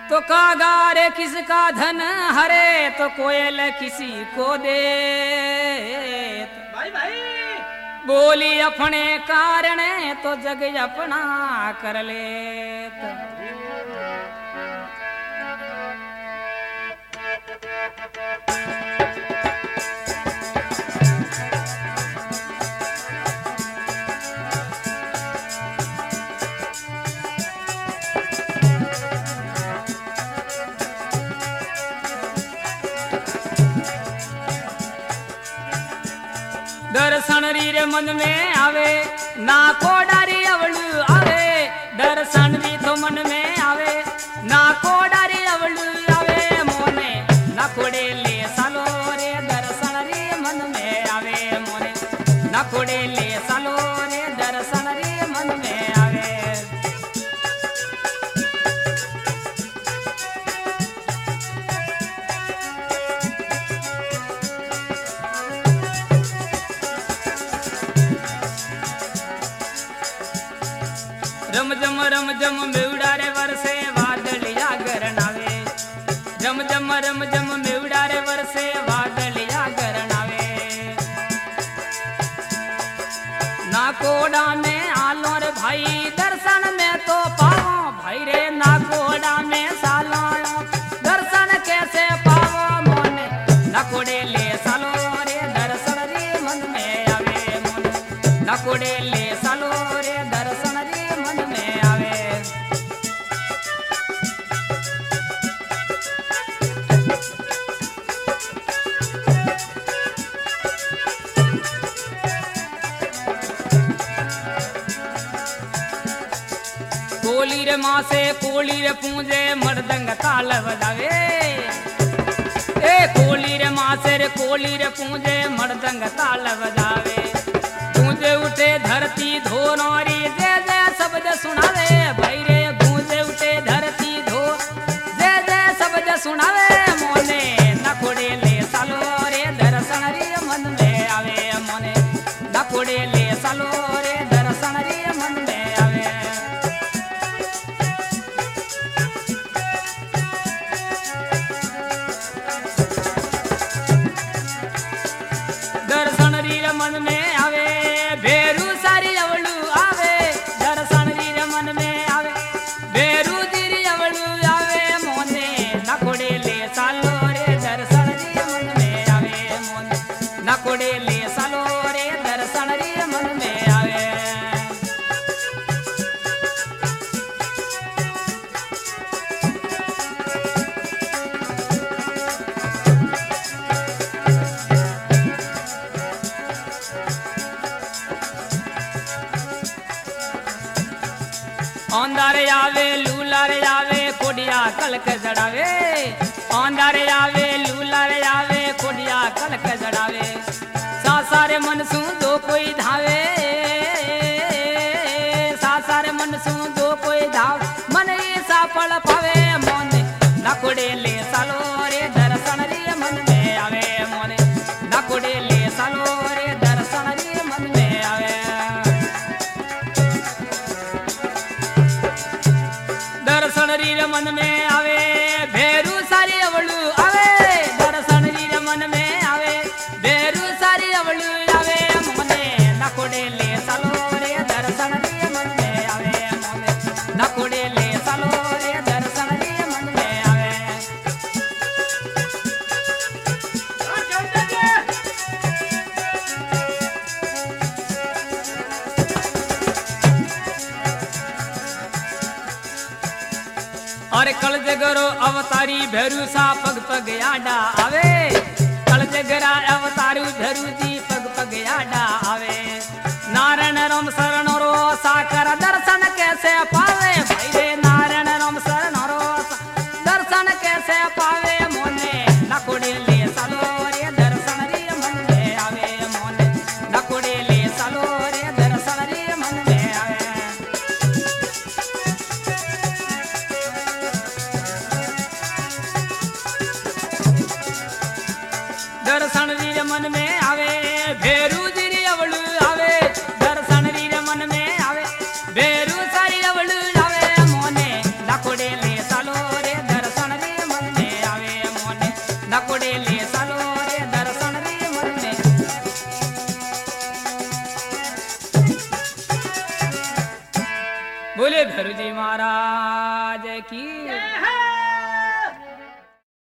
तो कागा रे किसका धन हरे तो कोयल किसी को दे। भाई भाई बोली अपने कारण तो जग अपना कर लेत। दर्शन रीर मन में आवे ना कोडारी अवळू आवे। दर्शन री तो मन में आवे ना कोडारी अवळू आवे। मोने ना कोडे ले सालो रे दर्शन री मन में आवे। मोने ना कोडे ले सालो रे दर्शन री मन में आवे। रम जम मेवड़ा रे वरसे वादलिया गरनावे। जम मेवड़ा रे वरसे वादलिया गरनावे। ना कोड़ा में आलो रे भाई दर्शन में तो पावो। भाई रे ना कोड़ा में सालो दर्शन कैसे पावो। मोने ना कोड़े ले सालो रे दर्शन रे मन में आवे। मोने ना कोड़े ले सालो रे दर्शन रे मन में आवे। कोली रे माँ से कोली रे पूंजे मर्दंग ताल बजावे। ए कोली रे माँ से रे कोली रे पूंजे मर्दंग ताल बजावे। गूंजे उठे धरती धोनौरी जय जय शब्द सुनावे। भाई रे गूंजे उठे धरती धो जय जय शब्द सुनावे। मोने नकोड़े ले सालो रे दर्शन रे मन में आवे। मोने नकोड़े ले सालो रे दर्शन रे मन में आवे। दर्शन रीर मन में आवे भेरू सारी अवळू आवे। दर्शन रीर मन में आवे भेरू जीरी अवळू आवे। मोने नकोड़े ले सालो रे दर्शन रीर मन में आवे। मोने नकोड़े ले सालो रे दर्शन रीर मन में आवे। औंदारे आवे लूलारे आवे कोडिया कलक जड़ावे। औंदारे आवे लूलारे आवे कोडिया कलक जड़ावे। सासारे मन सू दो कोई धावे। सासारे मन सू दो कोई धाव मन ईसा पड़ पावे। मोने नकोड़े ले सालो रे दर्शन रे मन में आवे। मोने नकोड़े ले सालो रे दर्शन रे मन में आवे। दर्शन रीर मन में आवे भेरू सारी अवळू आवे। दर्शन रीर मन में आवे भेरू सारी अवळू आवे। मोने नकोड़े ले सालो रे दर्शन रे मन में आवे। मोने नकोड़े ले सालो रे दर्शन रे मन में आवे। और कल जगरो अवतारी भैरू सा पग पग आडा आवे। कल जगरा अवतारू भैरू जी पग पग आडा आवे। नारायण राम शरण रो साकर दर्शन कैसे पावे। भाई रे नारायण राम शरण रो दर्शन कैसे पावे। मोने नकोड़े ले सालो रे दर्शन रे मन में आवे। मोने नकोड़े ले सालो रे दर्शन रे मन में आवे। दर्शन रीर मन में आवे भेरू जीरी अवळू आवे। दर्शन रीर मन में आवे बोले धरुजी महाराज की।